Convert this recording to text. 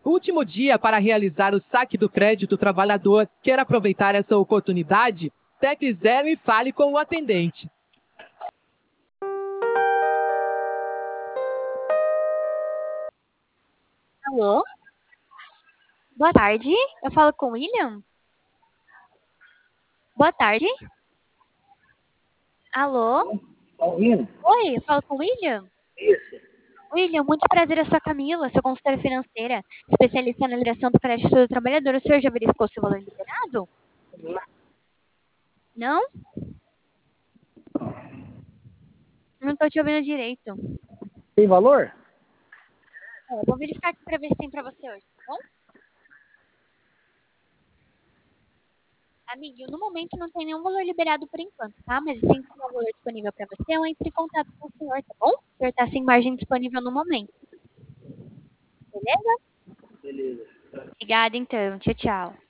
último dia para realizar o saque do crédito trabalhador. Quer aproveitar essa oportunidade? Tecle 0 e fale com o atendente. Alô? Boa tarde. Eu falo com o William? Boa tarde. Alô? Tá ouvindo? Oi, eu falo com o William? Isso. William, muito prazer, eu sou a Camila, sou consultora financeira, especialista na liberação do crédito do trabalhador. O senhor já verificou seu valor liberado? Não? Não estou te ouvindo direito. Tem valor? Vou verificar aqui para ver se tem para você hoje, tá bom? Amigo, no momento não tem nenhum valor liberado por enquanto, tá? Mas assim que tiver um valor disponível para você, eu entro em contato com o senhor, tá bom? O senhor está sem margem disponível no momento. Beleza? Beleza. Obrigada, então. Tchau, tchau.